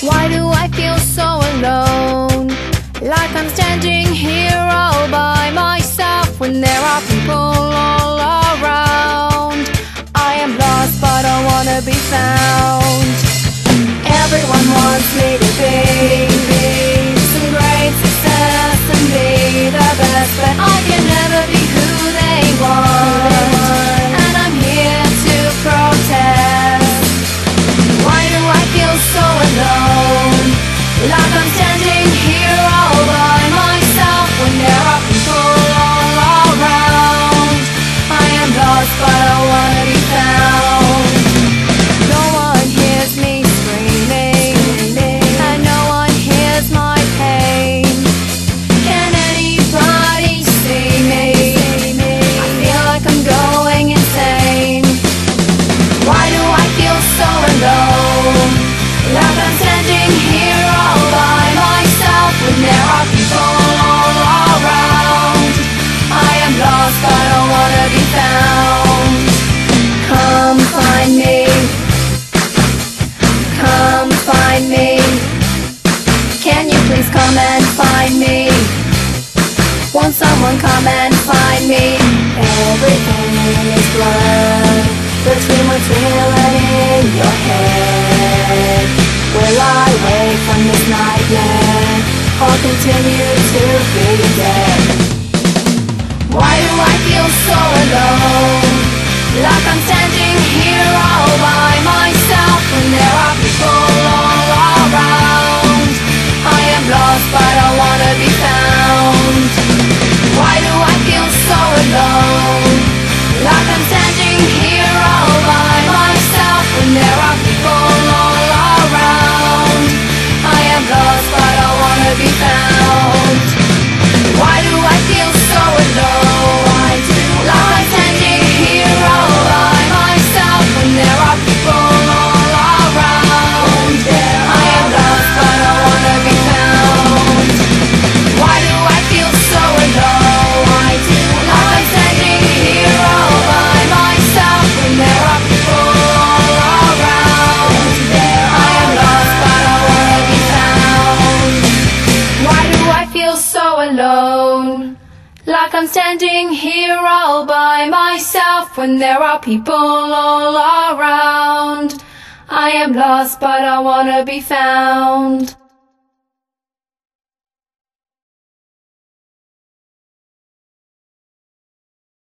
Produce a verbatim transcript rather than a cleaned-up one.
Why do I feel so alone? Like I'm standing here all by myself when there are people all around. I am lost but I wanna be found. Everyone wants me to be, be some great success and be the best, but I can never be who they want, and I'm here to protest. Why do I feel so alone? Like I'm standing here all by myself when there are people all around. I am lost but I wanna be found. No one hears me screaming, and no one hears my pain. Can anybody see me? I feel like I'm going insane. Why do I feel so alone? Like I'm standing here all by myself when there are people all around. I am lost but I wanna be found. Come find me, come find me. Can you please come and find me? Won't someone come and find me? Everything is blurred between what's real and in your head. Will I wake from this nightmare or continue to be dead? Why do I feel so alone? Like I'm standing here all by myself when there are people all around. I am lost but I wanna be found. Why do I feel so alone? Like I'm standing here all by myself when there are people all around. I am lost but I wanna be found. Why do I feel so alone? I do. Like I'm standing here all by myself when there are people all around. I am lost but I wanna be found. Why do I feel so alone? I do. Like I'm standing here all by myself when there are people all around. I am lost but I wanna be found. Why do I feel so alone? Like I'm standing here all by myself when there are people all around. I am lost but I wanna be found.